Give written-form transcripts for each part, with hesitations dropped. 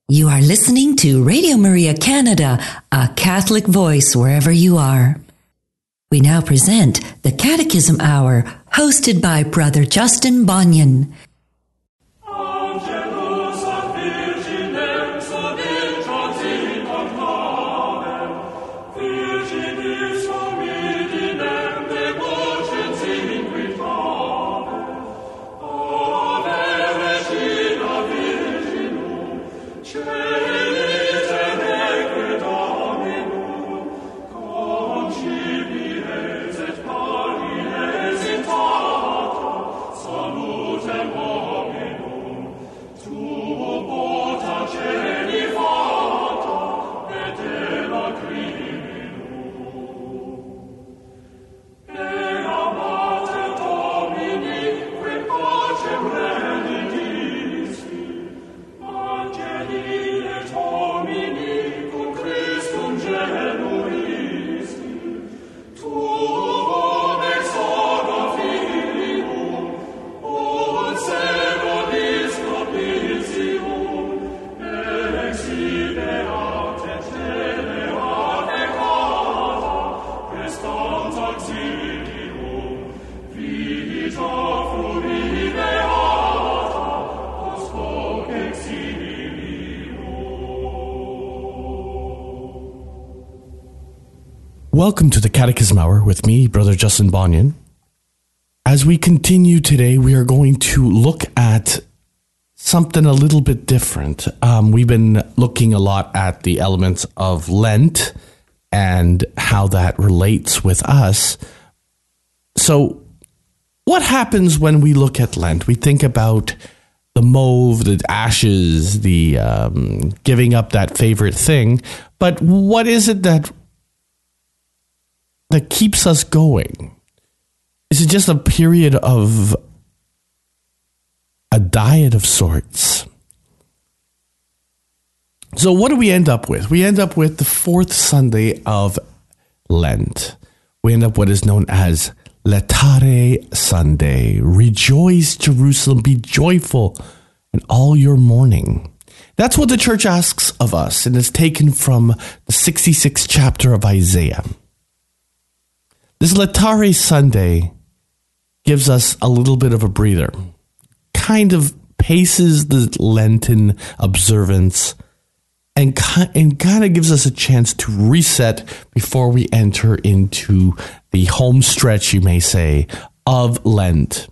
You are listening to Radio Maria Canada, a Catholic voice wherever you are. We now present the Catechism Hour, hosted by Brother Justin Bonnion. Welcome to the Catechism Hour with me, Brother Justin Bonnion. As we continue today, we are going to look at something a little bit different. We've been looking a lot at the elements of Lent and how that relates with us. So, what happens when we look at Lent? We think about the mauve, the ashes, the giving up that favorite thing. But what is it that keeps us going? Is it just a period of a diet of sorts? So what do we end up with? We end up with the fourth Sunday of Lent. We end up what is known as Laetare Sunday. Rejoice, Jerusalem, be joyful in all your mourning. That's what the church asks of us, and it's taken from the 66th chapter of Isaiah. This Laetare Sunday gives us a little bit of a breather, kind of paces the Lenten observance, and kind of gives us a chance to reset before we enter into the home stretch, you may say, of Lent.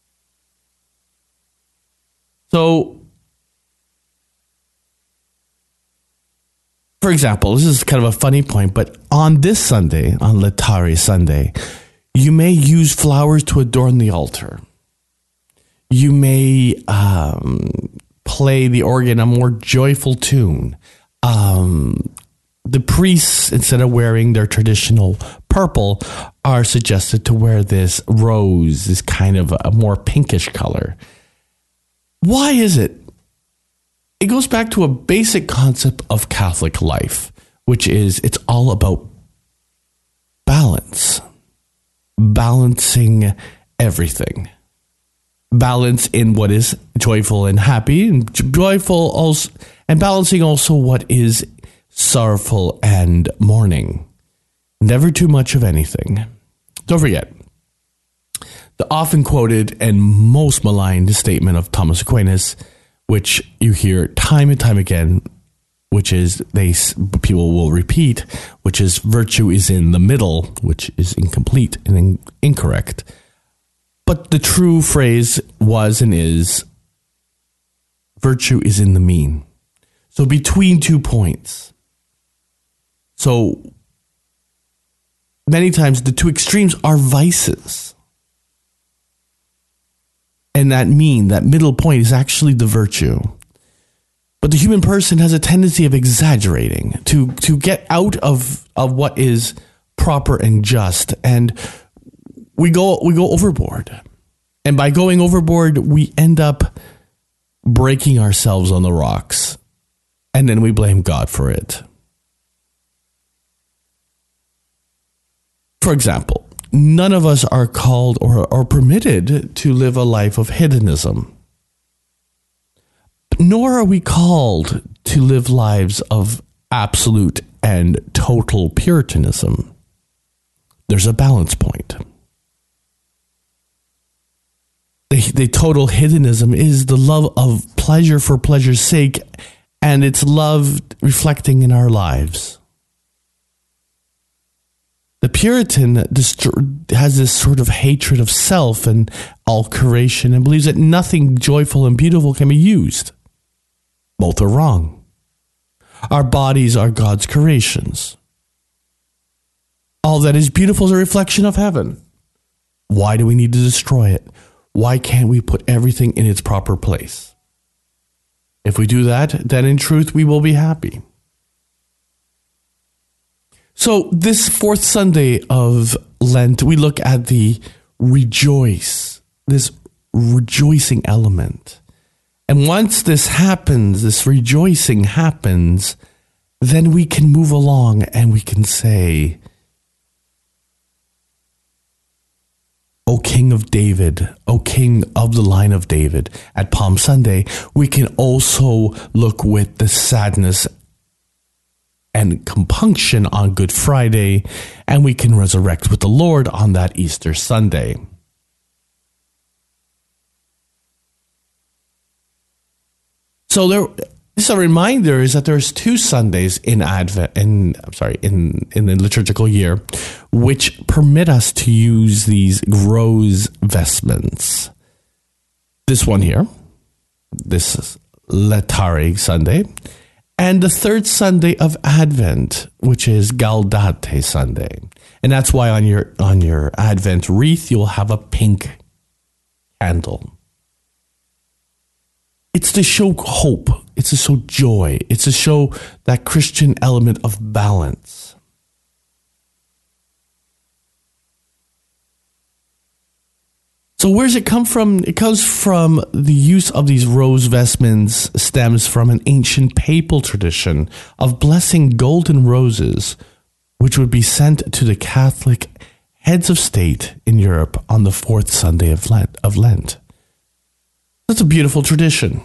So, for example, this is kind of a funny point, but on this Sunday, on Laetare Sunday, you may use flowers to adorn the altar. You may play the organ a more joyful tune. The priests, instead of wearing their traditional purple, are suggested to wear this rose, this kind of a more pinkish color. Why is it? It goes back to a basic concept of Catholic life, which is it's all about balance. Balancing everything. Balance in what is joyful and happy, and joyful also, and balancing also what is sorrowful and mourning. Never too much of anything. Don't forget the often quoted and most maligned statement of Thomas Aquinas, which you hear time and time again, which is people will repeat, which is virtue is in the middle, which is incomplete and incorrect. But the true phrase was and is, virtue is in the mean. So between 2 points. So many times the two extremes are vices. And that middle point is actually the virtue. But the human person has a tendency of exaggerating, to get out of what is proper and just, and we go overboard. And by going overboard, we end up breaking ourselves on the rocks, and then we blame God for it. For example, none of us are called or permitted to live a life of hedonism. Nor are we called to live lives of absolute and total Puritanism. There's a balance point. The total hedonism is the love of pleasure for pleasure's sake, and it's love reflecting in our lives. The Puritan has this sort of hatred of self and all creation and believes that nothing joyful and beautiful can be used. Both are wrong. Our bodies are God's creations. All that is beautiful is a reflection of heaven. Why do we need to destroy it? Why can't we put everything in its proper place? If we do that, then in truth we will be happy. So this fourth Sunday of Lent, we look at the rejoice, this rejoicing element. And once this happens, this rejoicing happens, then we can move along and we can say, O King of David, O King of the line of David. At Palm Sunday, we can also look with the sadness and compunction on Good Friday, and we can resurrect with the Lord on that Easter Sunday. So just a reminder is that there's 2 Sundays in Advent, in the liturgical year, which permit us to use these rose vestments. This one here, this is Laetare Sunday, and the 3rd Sunday of Advent, which is Gaudete Sunday. And that's why on your Advent wreath, you'll have a pink candle. It's to show hope. It's to show joy. It's to show that Christian element of balance. So where does it come from? It comes from the use of these rose vestments stems from an ancient papal tradition of blessing golden roses, which would be sent to the Catholic heads of state in Europe on the 4th Sunday of Lent. That's a beautiful tradition.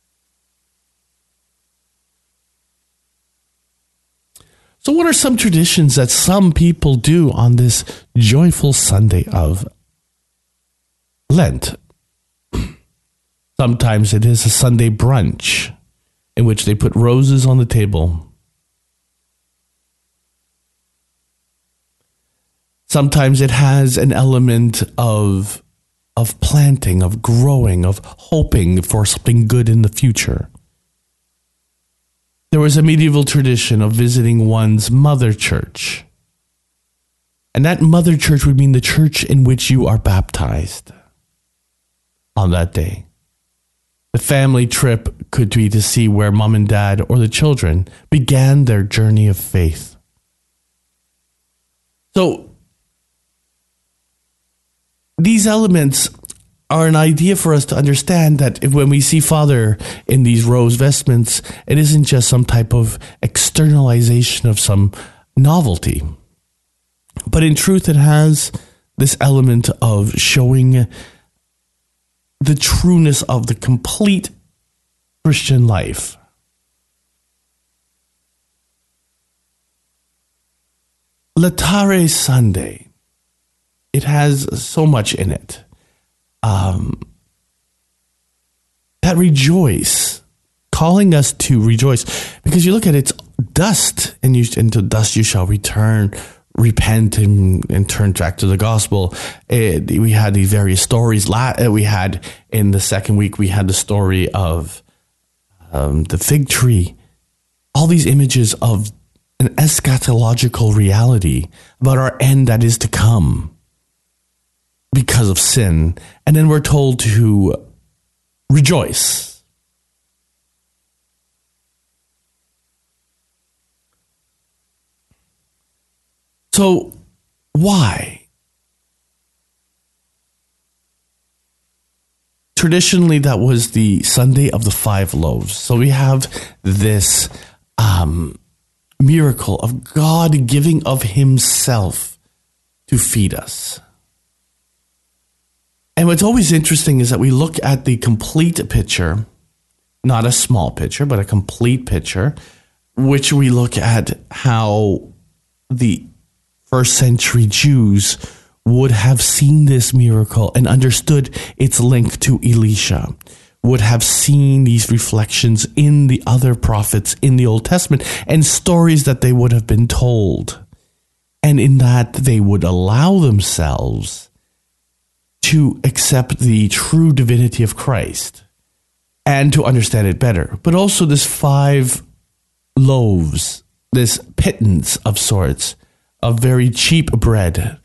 So what are some traditions that some people do on this joyful Sunday of Lent? Sometimes it is a Sunday brunch in which they put roses on the table. Sometimes it has an element of planting, of growing, of hoping for something good in the future. There was a medieval tradition of visiting one's mother church. And that mother church would mean the church in which you are baptized on that day. The family trip could be to see where mom and dad or the children began their journey of faith. So, these elements are an idea for us to understand that when we see Father in these rose vestments, it isn't just some type of externalization of some novelty. But in truth, it has this element of showing the trueness of the complete Christian life. Laetare Sunday. It has so much in it. That rejoice, calling us to rejoice. Because you look at it, it's dust, and into dust you shall return, repent, and turn back to the gospel. We had these various stories. We had, in the second week, we had the story of the fig tree. All these images of an eschatological reality about our end that is to come because of sin. And then we're told to rejoice. So, why? Traditionally, that was the Sunday of the 5 loaves. So we have this miracle of God giving of himself to feed us. And what's always interesting is that we look at the complete picture not a small picture, but a complete picture, which we look at how the first century Jews would have seen this miracle and understood its link to Elisha, would have seen these reflections in the other prophets in the Old Testament and stories that they would have been told. And in that, they would allow themselves to accept the true divinity of Christ and to understand it better. But also this 5 loaves, this pittance of sorts, of very cheap bread.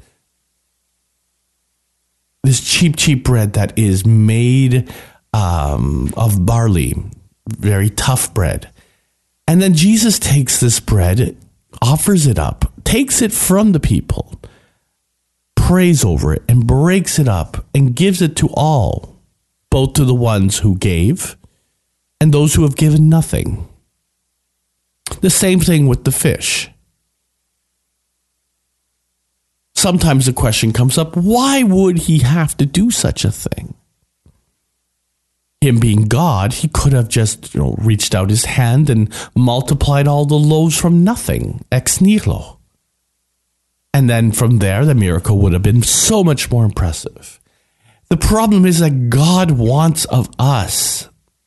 This cheap bread that is made of barley, very tough bread. And then Jesus takes this bread, offers it up, takes it from the people, prays over it, and breaks it up and gives it to all, both to the ones who gave and those who have given nothing. The same thing with the fish. Sometimes the question comes up, why would he have to do such a thing? Him being God, he could have just reached out his hand and multiplied all the loaves from nothing, ex nihilo. And then from there, the miracle would have been so much more impressive. The problem is that God wants of us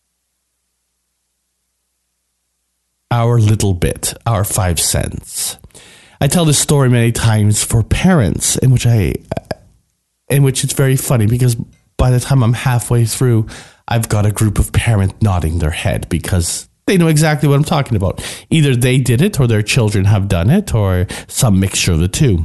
our little bit, our 5 cents. I tell this story many times for parents, in which it's very funny because by the time I'm halfway through, I've got a group of parents nodding their head because they know exactly what I'm talking about. Either they did it or their children have done it or some mixture of the two.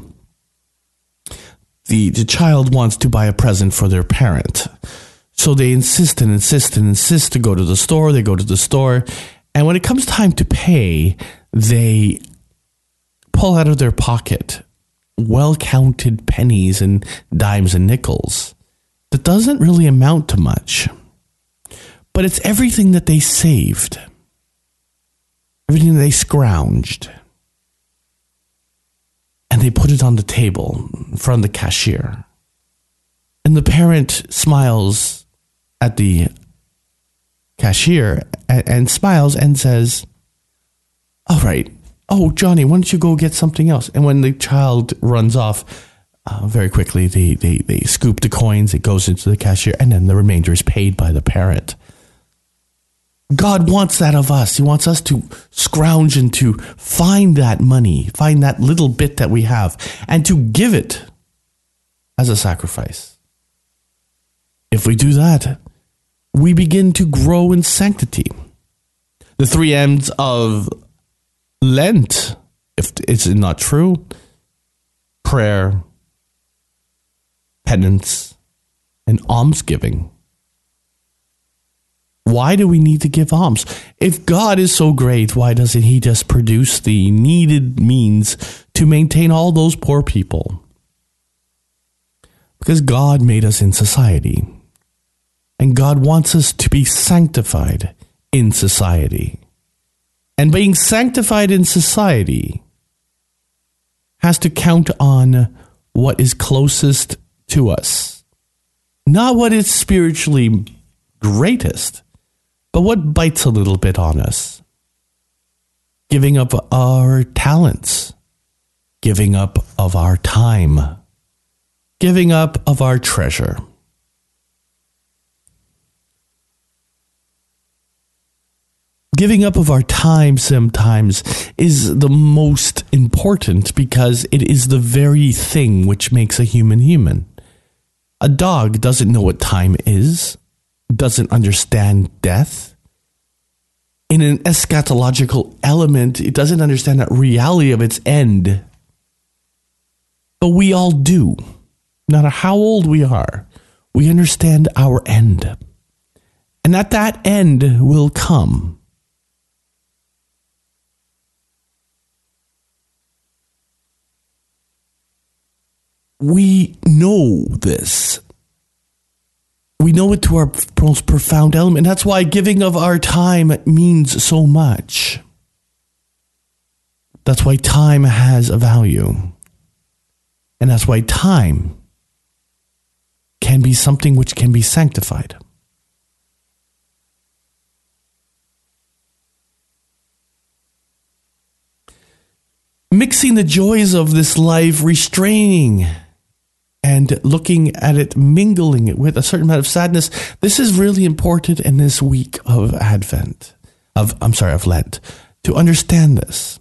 The child wants to buy a present for their parent. So they insist to go to the store. They go to the store. And when it comes time to pay, they pull out of their pocket well-counted pennies and dimes and nickels. That doesn't really amount to much. But it's everything that they saved. Everything they scrounged. And they put it on the table in front of the cashier. And the parent smiles at the cashier and smiles and says, all right, oh, Johnny, why don't you go get something else? And when the child runs off, very quickly, they scoop the coins, it goes into the cashier, and then the remainder is paid by the parent. God wants that of us. He wants us to scrounge and to find that money, find that little bit that we have, and to give it as a sacrifice. If we do that, we begin to grow in sanctity. The 3 M's of Lent, if it's not true, prayer, penance, and almsgiving. Why do we need to give alms? If God is so great, why doesn't he just produce the needed means to maintain all those poor people? Because God made us in society. And God wants us to be sanctified in society. And being sanctified in society has to count on what is closest to us. Not what is spiritually greatest, but what bites a little bit on us. Giving up our talents. Giving up of our time. Giving up of our treasure. Giving up of our time sometimes is the most important because it is the very thing which makes a human human. A dog doesn't know what time is, doesn't understand death. In an eschatological element, it doesn't understand that reality of its end. But we all do. No matter how old we are, we understand our end. And that end will come. We know this. We know it to our most profound element. That's why giving of our time means so much. That's why time has a value. And that's why time can be something which can be sanctified. mixing the joys of this life, restraining and looking at it, mingling it with a certain amount of sadness. This is really important in this week of Advent, of Lent, to understand this.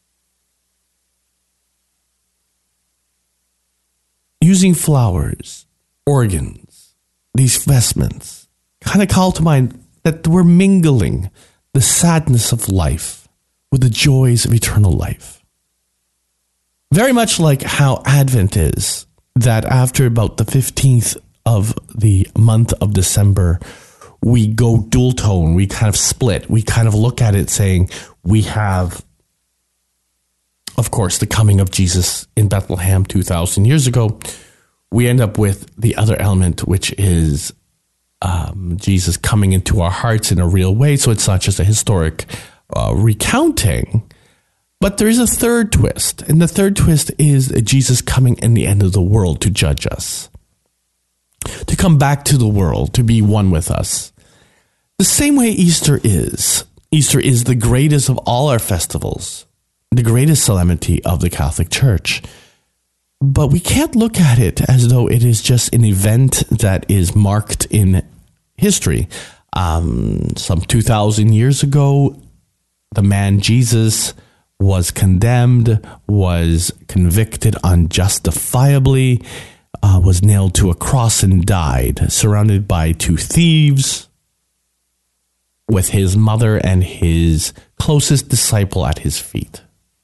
Using flowers, organs, these vestments, kind of call to mind that we're mingling the sadness of life with the joys of eternal life. Very much like how Advent is, that after about the 15th of the month of December, we go dual tone, we kind of split, we kind of look at it saying we have, of course, the coming of Jesus in Bethlehem 2,000 years ago. We end up with the other element, which is Jesus coming into our hearts in a real way. So it's not just a historic recounting, but there is a third twist. And the third twist is Jesus coming in the end of the world to judge us, to come back to the world, to be one with us. The same way Easter is. Easter is the greatest of all our festivals, the greatest solemnity of the Catholic Church. But we can't look at it as though it is just an event that is marked in history. Some 2,000 years ago, the man Jesus was condemned, was convicted unjustifiably, was nailed to a cross and died, surrounded by two thieves, with his mother and his closest disciple at his feet.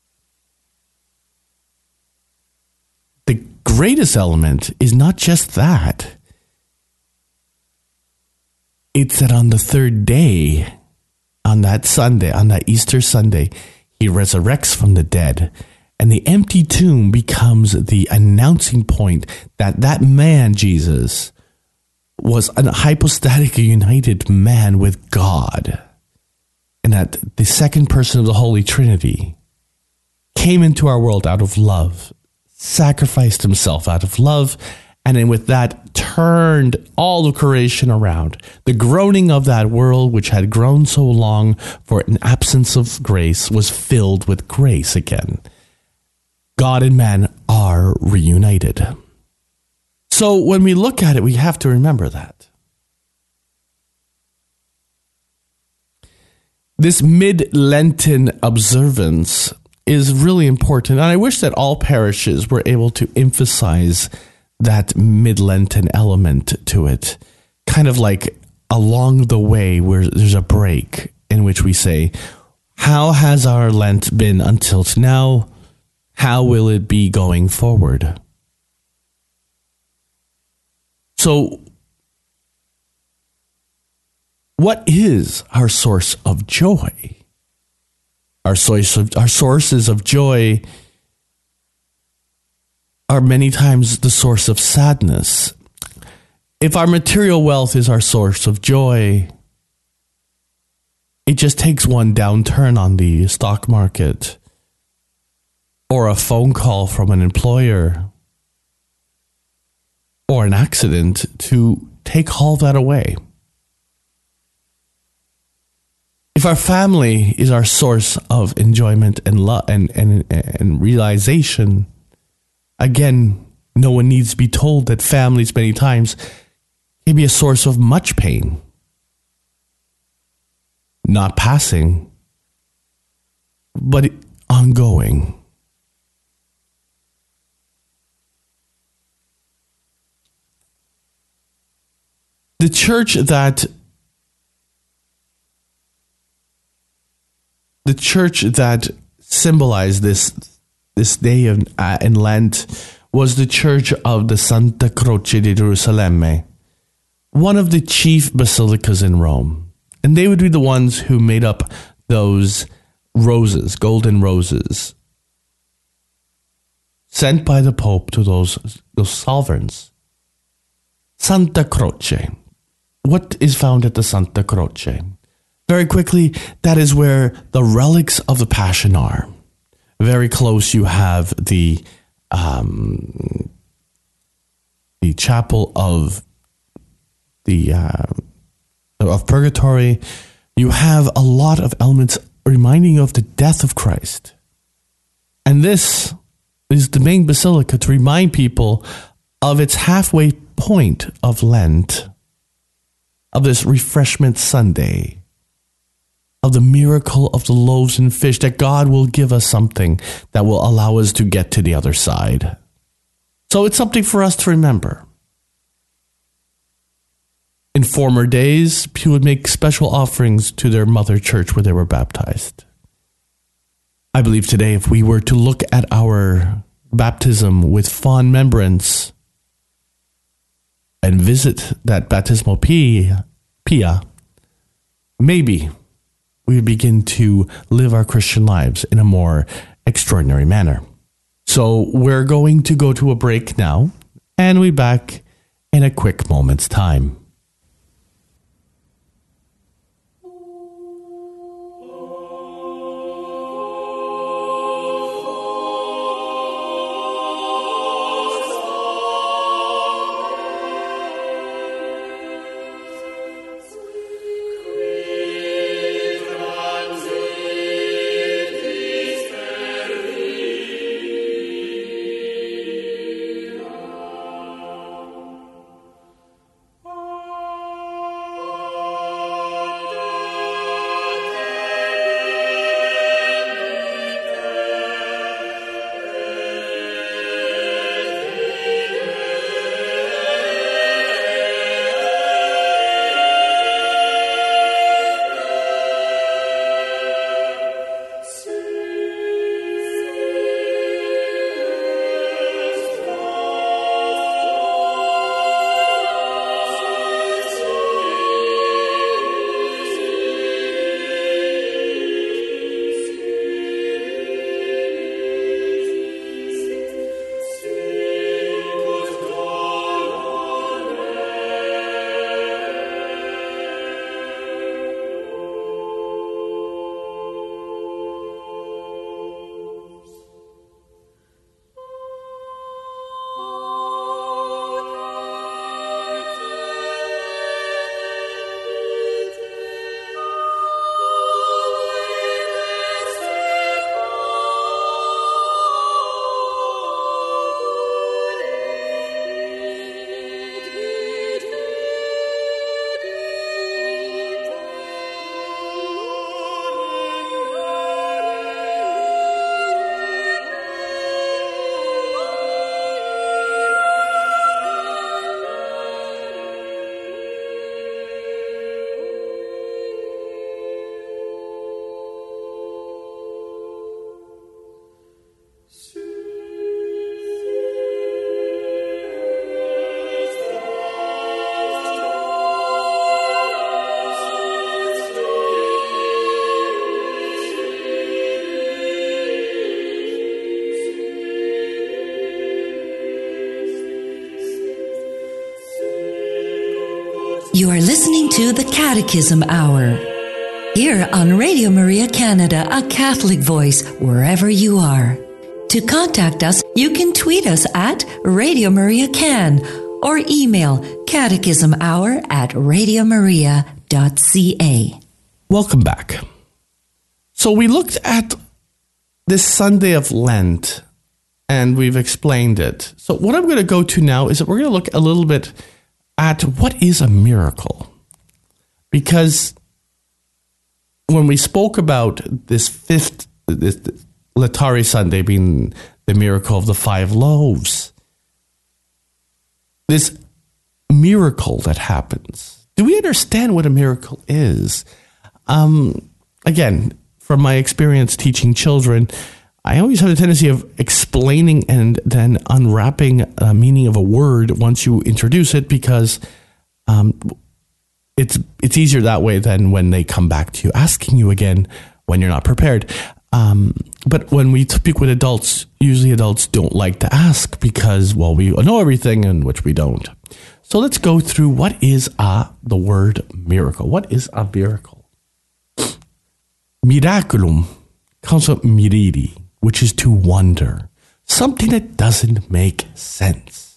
The greatest element is not just that. It's that on the third day, on that Sunday, on that Easter Sunday, he resurrects from the dead, and the empty tomb becomes the announcing point that that man, Jesus, was a hypostatic united man with God, and that the second person of the Holy Trinity came into our world out of love, sacrificed himself out of love, and then with that turned all of creation around. The groaning of that world, which had grown so long for an absence of grace, was filled with grace again. God and man are reunited. So when we look at it, we have to remember that. This mid-Lenten observance is really important, and I wish that all parishes were able to emphasize that mid-Lenten element to it, kind of like along the way where there's a break in which we say, how has our Lent been until now? How will it be going forward? So, what is our source of joy? Our sources of joy are many times the source of sadness. If our material wealth is our source of joy, it just takes one downturn on the stock market or a phone call from an employer or an accident to take all that away. If our family is our source of enjoyment and love and realization, again, no one needs to be told that families many times can be a source of much pain. Not passing, but ongoing. The church that symbolized this day in Lent was the Church of the Santa Croce di Gerusalemme, one of the chief basilicas in Rome. And they would be the ones who made up those roses, golden roses, sent by the Pope to those sovereigns. Santa Croce. What is found at the Santa Croce? Very quickly, that is where the relics of the Passion are. Very close, you have the chapel of Purgatory. You have a lot of elements reminding you of the death of Christ. And this is the main basilica to remind people of its halfway point of Lent, of this refreshment Sunday, of the miracle of the loaves and fish, that God will give us something that will allow us to get to the other side. So it's something for us to remember. In former days, people would make special offerings to their mother church where they were baptized. I believe today, if we were to look at our baptism with fond remembrance and visit that baptismal pia, maybe we would begin to live our Christian lives in a more extraordinary manner. So we're going to go to a break now, and we'll be back in a quick moment's time. You are listening to the Catechism Hour, here on Radio Maria Canada, a Catholic voice wherever you are. To contact us, you can tweet us at Radio Maria Can or email catechismhour@radiomaria.ca. Welcome back. So we looked at this Sunday of Lent, and we've explained it. So what I'm going to go to now is that we're going to look a little bit at what is a miracle. Because when we spoke about this Laetare Sunday being the miracle of the 5 loaves, this miracle that happens, do we understand what a miracle is? Again, from my experience teaching children, I always have a tendency of explaining and then unwrapping a meaning of a word once you introduce it, because it's easier that way than when they come back to you, asking you again when you're not prepared. But when we speak with adults, usually adults don't like to ask because, well, we know everything, and which we don't. So let's go through what is the word miracle. What is a miracle? Miraculum comes from miriri, which is to wonder, something that doesn't make sense.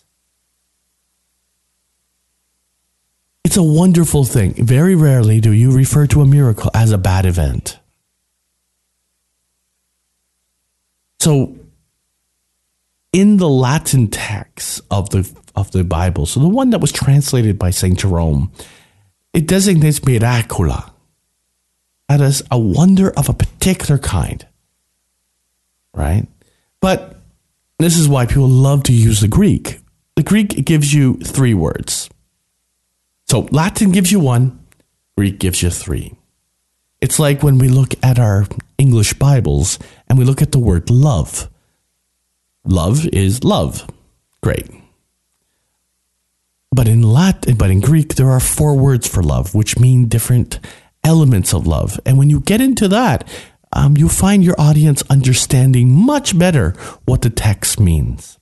It's a wonderful thing. Very rarely do you refer to a miracle as a bad event. So in the Latin text of the Bible, so the one that was translated by St. Jerome, it designates miracula as a wonder of a particular kind, right? But this is why people love to use the Greek. The Greek gives you 3 words. So Latin gives you 1, Greek gives you 3. It's like when we look at our English Bibles and we look at the word love. Love is love. Great. But in Greek, there are 4 words for love, which mean different elements of love. And when you get into that, you'll find your audience understanding much better what the text means.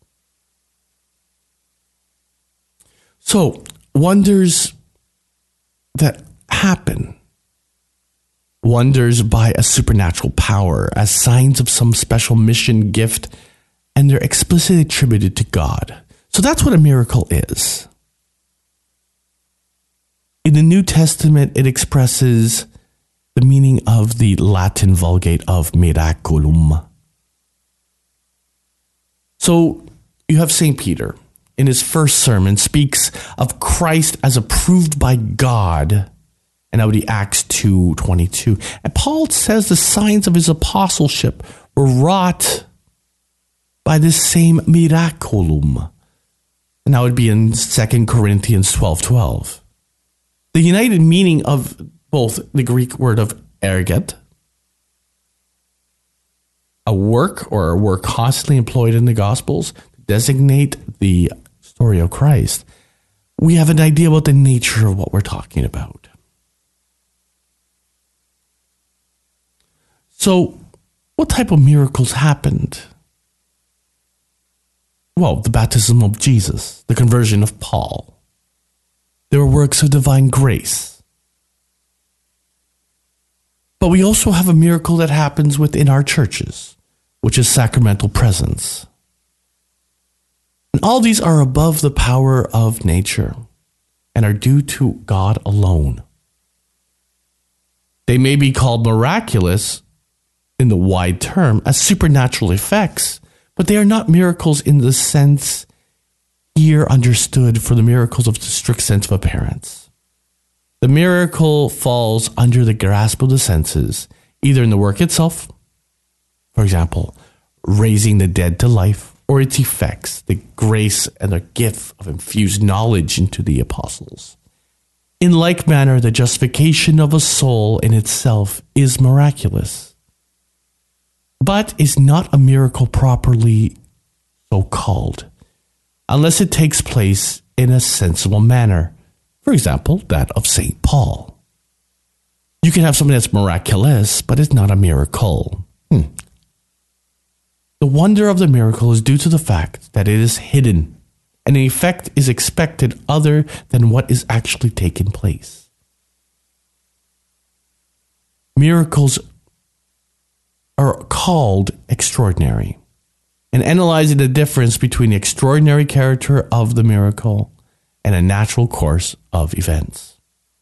So, wonders that happen, wonders by a supernatural power as signs of some special mission, gift, and they're explicitly attributed to God. So that's what a miracle is. In the New Testament, it expresses the meaning of the Latin Vulgate of miraculum. So you have St. Peter, in his first sermon, speaks of Christ as approved by God, and that would be Acts 2:22. And Paul says the signs of his apostleship were wrought by this same miraculum, and that would be in 2 Corinthians 12:12. The united meaning of both the Greek word of erget, a work or a work constantly employed in the Gospels to designate the story of Christ, we have an idea about the nature of what we're talking about. So, what type of miracles happened? Well, the baptism of Jesus, the conversion of Paul. There were works of divine grace. But we also have a miracle that happens within our churches, which is sacramental presence. And all these are above the power of nature and are due to God alone. They may be called miraculous in the wide term as supernatural effects, but they are not miracles in the sense here understood for the miracles of the strict sense of appearance. The miracle falls under the grasp of the senses, either in the work itself, for example, raising the dead to life, or its effects, the grace and the gift of infused knowledge into the apostles. In like manner, the justification of a soul in itself is miraculous, but is not a miracle properly so called, unless it takes place in a sensible manner. For example, that of St. Paul. You can have something that's miraculous, but it's not a miracle. The wonder of the miracle is due to the fact that it is hidden, and the effect is expected other than what is actually taking place. Miracles are called extraordinary. And analyzing the difference between the extraordinary character of the miracle and a natural course of events.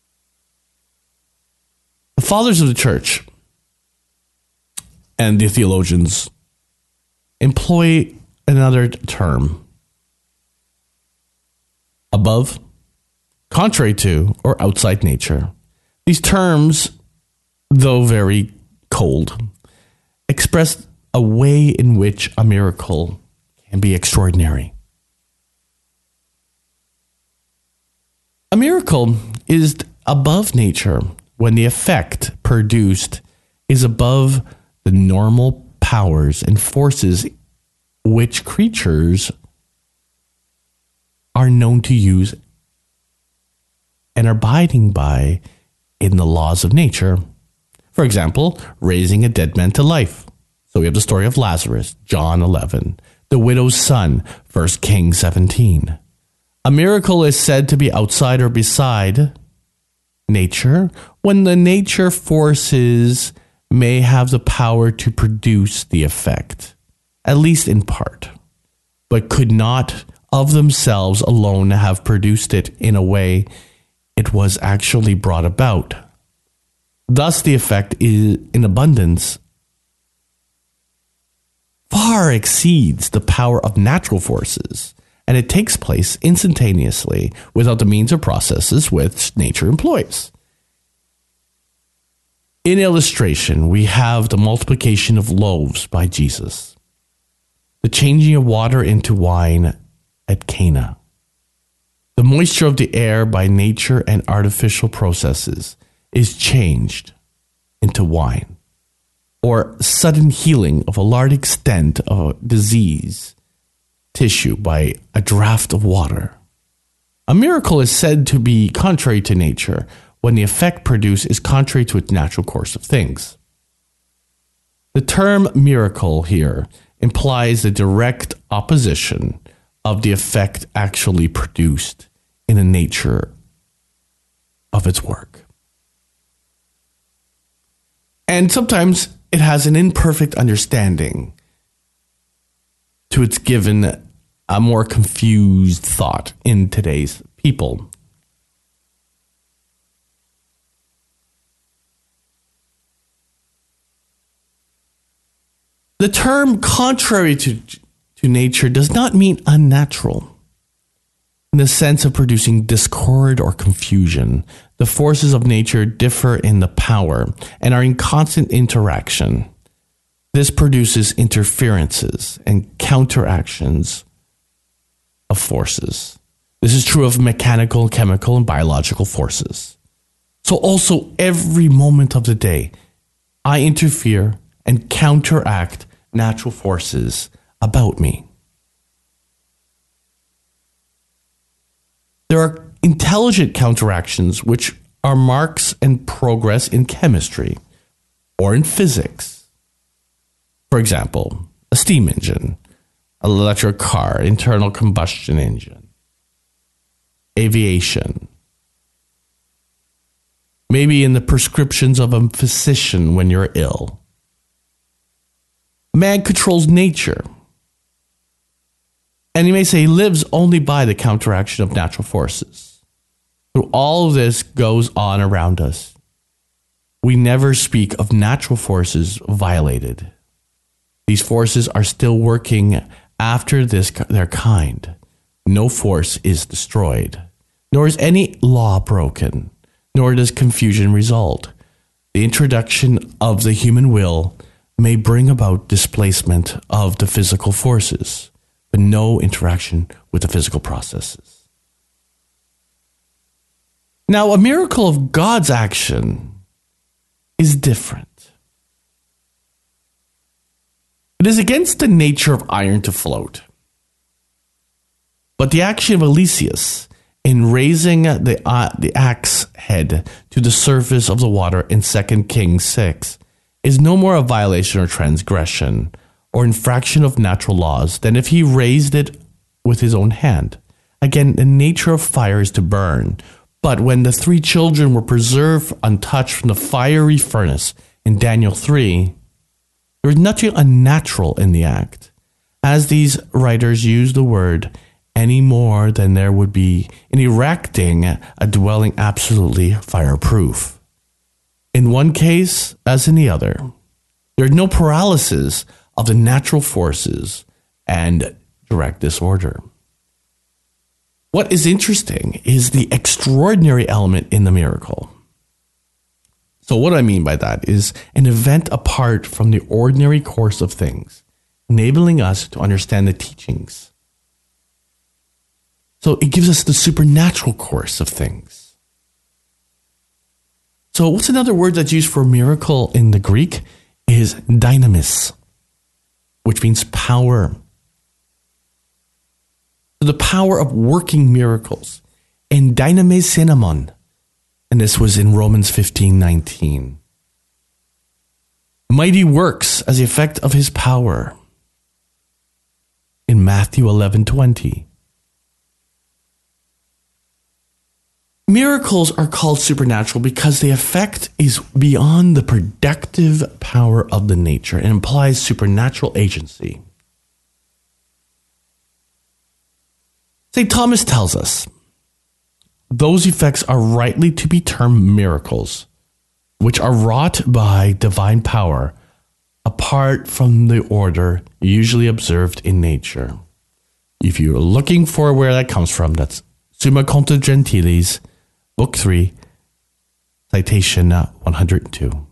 The fathers of the church and the theologians employ another term: above, contrary to, or outside nature. These terms, though very cold, express a way in which a miracle can be extraordinary. A miracle is above nature when the effect produced is above the normal powers and forces which creatures are known to use and are abiding by in the laws of nature. For example, raising a dead man to life. So we have the story of Lazarus, John 11. The widow's son, 1 Kings 17. A miracle is said to be outside or beside nature when the nature forces may have the power to produce the effect, at least in part, but could not of themselves alone have produced it in a way it was actually brought about. Thus the effect is in abundance far far exceeds the power of natural forces, and it takes place instantaneously without the means or processes which nature employs. In illustration, we have the multiplication of loaves by Jesus, the changing of water into wine at Cana, the moisture of the air by nature and artificial processes is changed into wine, or sudden healing of a large extent of disease tissue by a draught of water. A miracle is said to be contrary to nature when the effect produced is contrary to its natural course of things. The term miracle here implies the direct opposition of the effect actually produced in the nature of its work. And sometimes it has an imperfect understanding to its given a more confused thought in today's people. The term contrary to nature does not mean unnatural in the sense of producing discord or confusion. The forces of nature differ in the power and are in constant interaction. This produces interferences and counteractions of forces. This is true of mechanical, chemical, and biological forces. So also every moment of the day, I interfere and counteract natural forces about me. There are intelligent counteractions which are marks and progress in chemistry or in physics. For example, a steam engine, an electric car, internal combustion engine, aviation. Maybe in the prescriptions of a physician when you're ill. Man controls nature. And you may say he lives only by the counteraction of natural forces. So all of this goes on around us. We never speak of natural forces violated. These forces are still working after their kind. No force is destroyed, nor is any law broken, nor does confusion result. The introduction of the human will may bring about displacement of the physical forces, but no interaction with the physical processes. Now, a miracle of God's action is different. It is against the nature of iron to float. But the action of Eliseus in raising the axe head to the surface of the water in 2 Kings 6 is no more a violation or transgression or infraction of natural laws than if he raised it with his own hand. Again, the nature of fire is to burn. But when the 3 children were preserved untouched from the fiery furnace in Daniel 3, there was nothing unnatural in the act, as these writers use the word any more than there would be in erecting a dwelling absolutely fireproof. In one case, as in the other, there is no paralysis of the natural forces and direct disorder. What is interesting is the extraordinary element in the miracle. So what I mean by that is an event apart from the ordinary course of things, enabling us to understand the teachings. So it gives us the supernatural course of things. So what's another word that's used for miracle in the Greek is dynamis, which means power. So the power of working miracles. And dynamis cinnamon. And this was in Romans 15:19. Mighty works as the effect of his power. In Matthew 11:20. Miracles are called supernatural because the effect is beyond the productive power of the nature and implies supernatural agency. St. Thomas tells us, those effects are rightly to be termed miracles, which are wrought by divine power apart from the order usually observed in nature. If you're looking for where that comes from, that's Summa Contra Gentiles, Book 3, citation 102.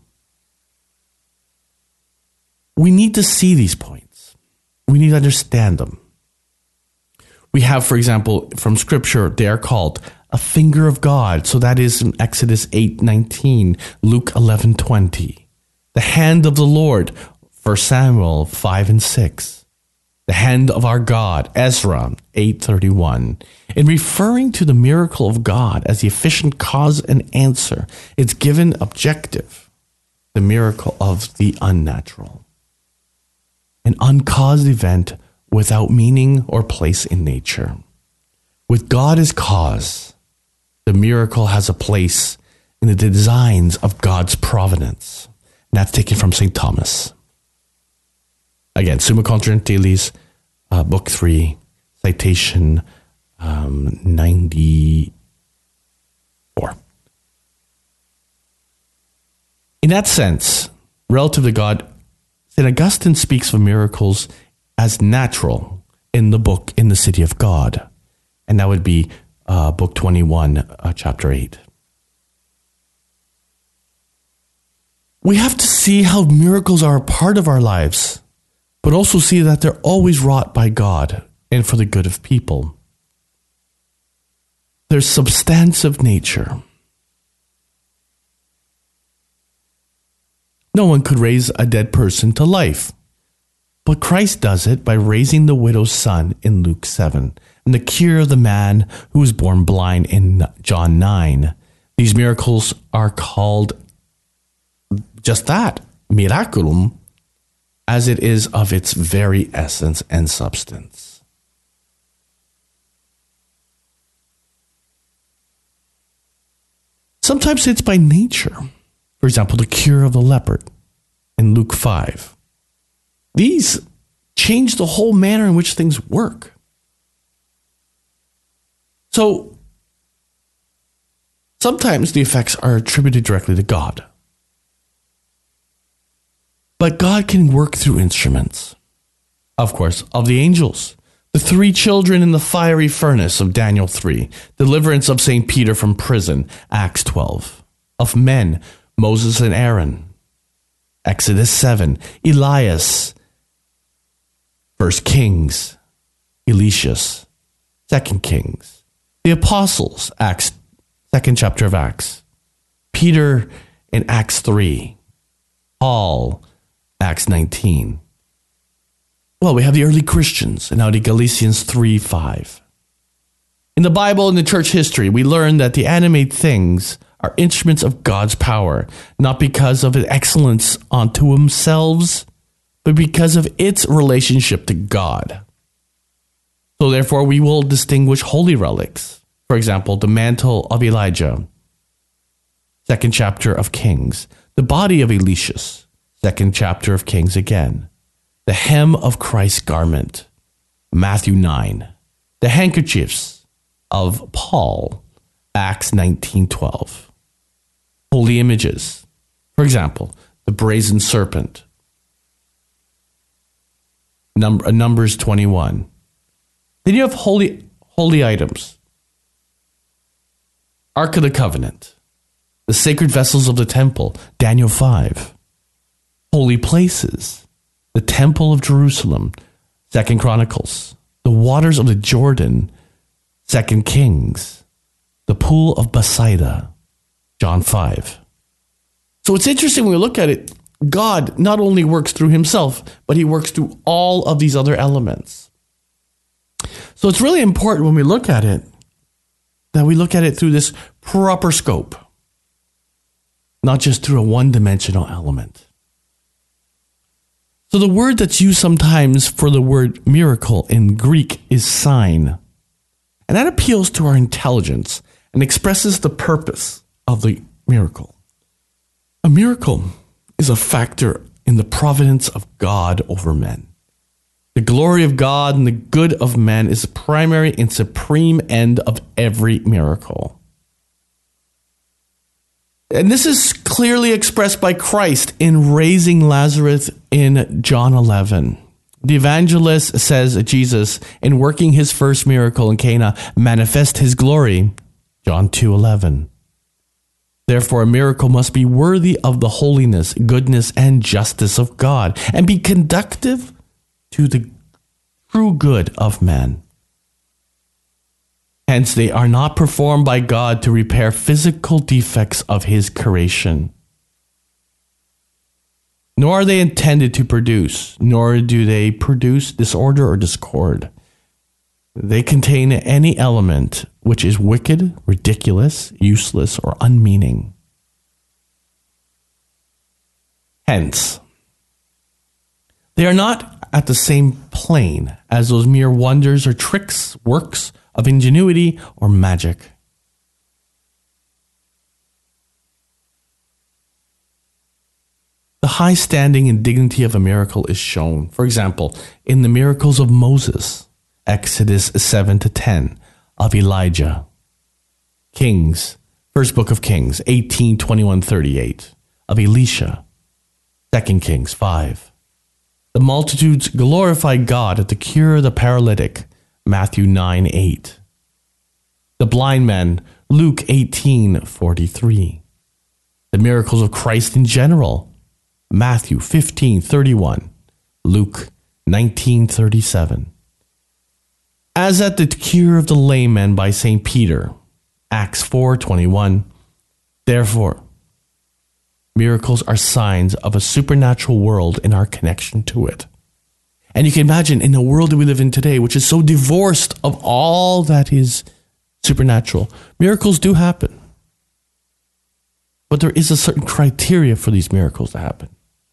We need to see these points. We need to understand them. We have, for example, from Scripture, they are called a finger of God. So that is in Exodus 8:19, Luke 11:20. The hand of the Lord, 1 Samuel 5 and 6. The hand of our God, Ezra 8:31. In referring to the miracle of God as the efficient cause and answer, it's given objective, the miracle of the unnatural. An uncaused event without meaning or place in nature. With God as cause, the miracle has a place in the designs of God's providence. And that's taken from St. Thomas. Again, Summa Contra Gentiles, Book 3, citation 94. In that sense, relative to God, St. Augustine speaks of miracles as natural in the book In the City of God. And that would be Book 21, Chapter 8. We have to see how miracles are a part of our lives, but also see that they're always wrought by God and for the good of people. There's substantive nature. No one could raise a dead person to life, but Christ does it by raising the widow's son in Luke 7, and the cure of the man who was born blind in John 9. These miracles are called just that, miraculum, as it is of its very essence and substance. Sometimes it's by nature. For example, the cure of the leopard in Luke 5. These change the whole manner in which things work. So, sometimes the effects are attributed directly to God. But God can work through instruments. Of course, of the angels. The 3 children in the fiery furnace of Daniel 3. Deliverance of St. Peter from prison, Acts 12. Of men, Moses and Aaron, Exodus 7. Elias, 1 Kings. Elisha, 2 Kings. The apostles, Acts, 2nd chapter of Acts. Peter in Acts 3. Paul, Acts 19. Well, we have the early Christians, and now the Galatians 3:5. In the Bible and the church history, we learn that the animate things are instruments of God's power, not because of its excellence unto themselves, but because of its relationship to God. So therefore, we will distinguish holy relics. For example, the mantle of Elijah, 2nd chapter of Kings. The body of Elisha, 2nd chapter of Kings again. The hem of Christ's garment, Matthew 9. The handkerchiefs of Paul, Acts 19:12. Holy images. For example, the brazen serpent, Numbers 21. Then you have holy items. Ark of the Covenant. The sacred vessels of the temple, Daniel 5. Holy places. The Temple of Jerusalem, 2nd Chronicles. The waters of the Jordan, 2nd Kings. The pool of Bethsaida, John 5. So it's interesting when we look at it, God not only works through himself, but he works through all of these other elements. So it's really important when we look at it, that we look at it through this proper scope, not just through a one-dimensional element. So the word that's used sometimes for the word miracle in Greek is sign. And that appeals to our intelligence and expresses the purpose of the miracle. A miracle is a factor in the providence of God over men. The glory of God and the good of men is the primary and supreme end of every miracle. And this is clearly expressed by Christ in raising Lazarus in John 11. The evangelist says Jesus, in working his first miracle in Cana, manifest his glory. John 2:11. Therefore, a miracle must be worthy of the holiness, goodness, and justice of God, and be conducive to the true good of man. Hence, they are not performed by God to repair physical defects of his creation. Nor are they intended to produce, nor do they produce disorder or discord. They contain any element which is wicked, ridiculous, useless, or unmeaning. Hence, they are not at the same plane as those mere wonders or tricks, works of ingenuity or magic. The high standing and dignity of a miracle is shown, for example, in the miracles of Moses, Exodus 7-10, of Elijah, Kings, First Book of Kings, 18:21-38, of Elisha, 2 Kings 5. The multitudes glorified God at the cure of the paralytic, Matthew 9:8. The blind man, Luke 18:43. The miracles of Christ in general, Matthew 15:31, Luke 19:37. As at the cure of the lame man by St. Peter, Acts 4:21. Therefore, miracles are signs of a supernatural world in our connection to it. And you can imagine in the world that we live in today, which is so divorced of all that is supernatural, miracles do happen. But there is a certain criteria for these miracles to happen.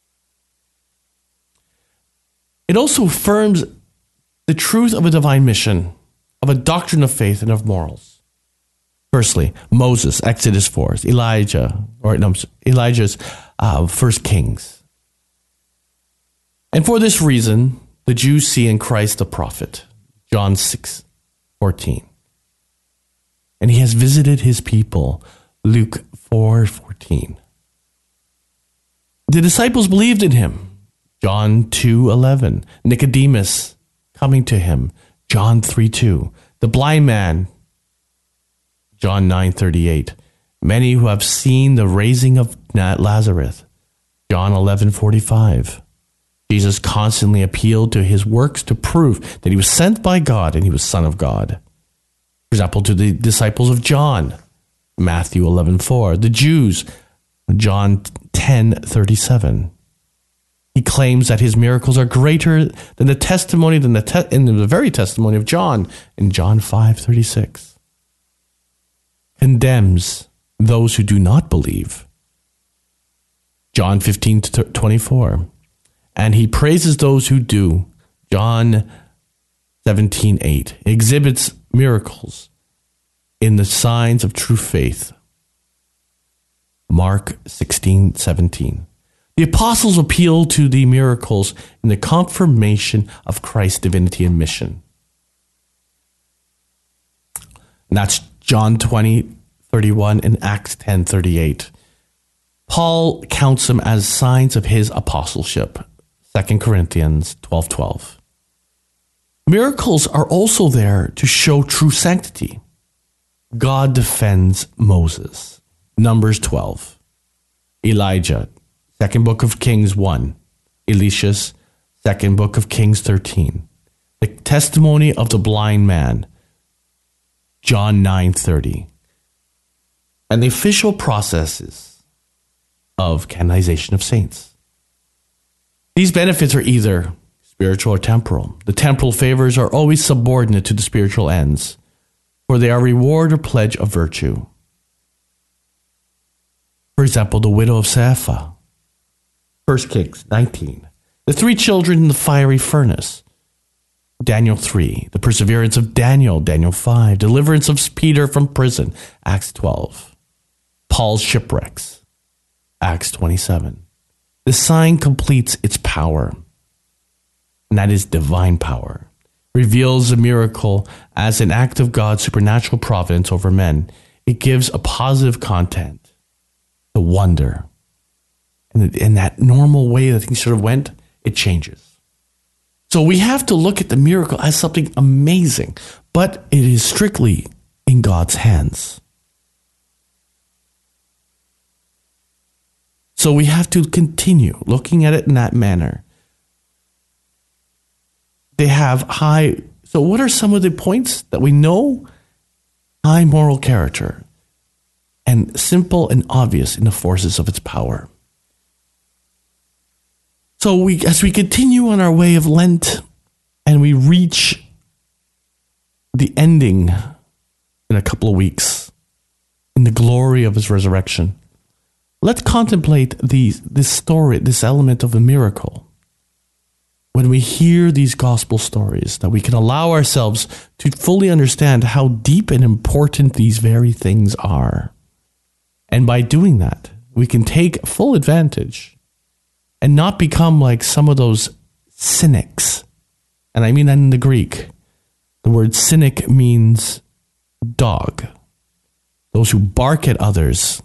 It also affirms the truth of a divine mission, of a doctrine of faith and of morals. Firstly, Moses, Exodus 4, Elijah's 1 Kings. And for this reason, the Jews see in Christ a prophet, John 6:14. And he has visited his people, Luke 4:14. The disciples believed in him, John 2:11. Nicodemus coming to him, John 3:2. The blind man, John 9:38. Many who have seen the raising of Lazarus, John 11:45. Jesus constantly appealed to his works to prove that he was sent by God and he was Son of God. For example, to the disciples of John, Matthew 11:4. The Jews, John 10:37. He claims that his miracles are greater than the testimony, in the very testimony of John, in John 5:36. Condemns those who do not believe, John 15:24. And he praises those who do, John 17:8. Exhibits miracles in the signs of true faith, Mark 16:17. The apostles appeal to the miracles in the confirmation of Christ's divinity and mission. And that's John 20:31 and Acts 10:38. Paul counts them as signs of his apostleship, 2 Corinthians 12:12. Miracles are also there to show true sanctity. God defends Moses, Numbers 12. Elijah, 2nd Book of Kings 1. Elisha's 2nd Book of Kings 13. The testimony of the blind man, John 9:30. And the official processes of canonization of saints. These benefits are either spiritual or temporal. The temporal favors are always subordinate to the spiritual ends, for they are reward or pledge of virtue. For example, the widow of Zarephath, 1 Kings 19. The 3 children in the fiery furnace, Daniel 3. The perseverance of Daniel, Daniel 5. Deliverance of Peter from prison, Acts 12. Paul's shipwrecks, Acts 27. The sign completes its power, and that is divine power. Reveals a miracle as an act of God's supernatural providence over men. It gives a positive content. the wonder. And in that normal way that things sort of went, it changes. So we have to look at the miracle as something amazing, but it is strictly in God's hands. So we have to continue looking at it in that manner. They have high... So what are some of the points that we know? High moral character and simple and obvious in the forces of its power. So as we continue on our way of Lent and we reach the ending in a couple of weeks in the glory of his resurrection, let's contemplate this story, this element of a miracle. When we hear these gospel stories, that we can allow ourselves to fully understand how deep and important these very things are. And by doing that, we can take full advantage and not become like some of those cynics. And I mean that in the Greek. The word cynic means dog. Those who bark at others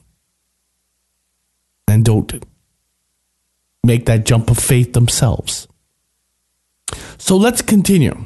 and don't make that jump of faith themselves. So let's continue.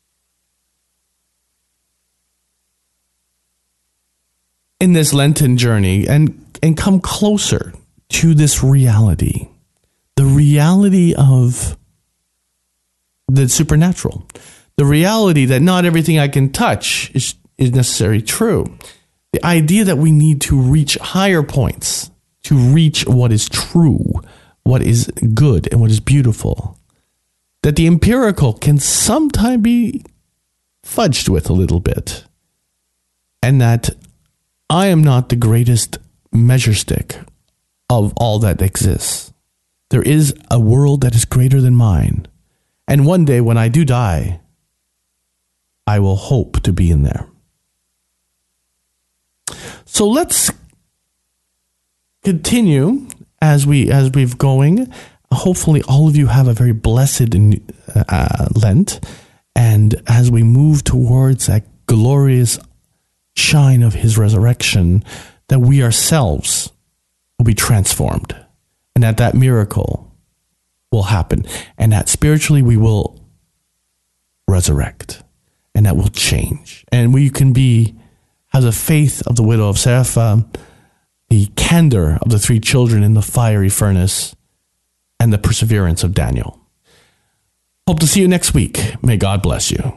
In this Lenten journey and come closer to this reality. The reality of the supernatural. The reality that not everything I can touch is necessarily true. The idea that we need to reach higher points, to reach what is true, what is good, and what is beautiful. That the empirical can sometimes be fudged with a little bit. And that I am not the greatest measure stick of all that exists. There is a world that is greater than mine. And one day when I do die, I will hope to be in there. So let's continue as we've going. Hopefully all of you have a very blessed Lent. And as we move towards that glorious shine of his resurrection, that we ourselves will be transformed. And that miracle will happen. And that spiritually we will resurrect. And that will change. And we can have the faith of the widow of Zarephath, the candor of the 3 children in the fiery furnace, and the perseverance of Daniel. Hope to see you next week. May God bless you.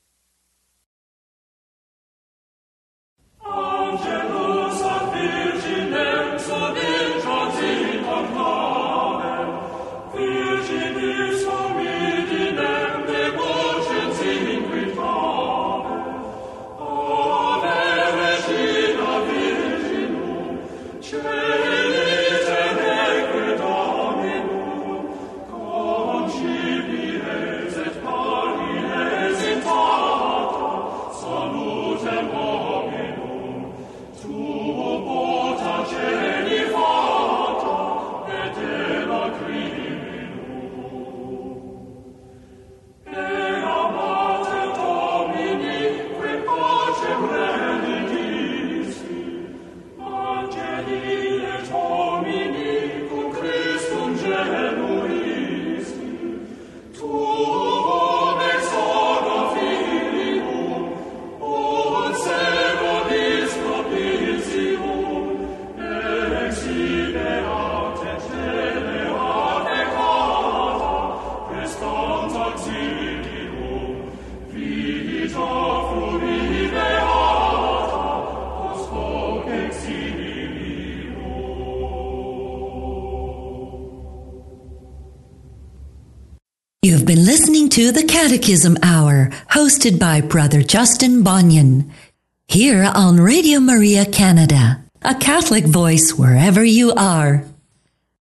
You've been listening to the Catechism Hour, hosted by Brother Justin Bonnion, here on Radio Maria Canada, a Catholic voice wherever you are.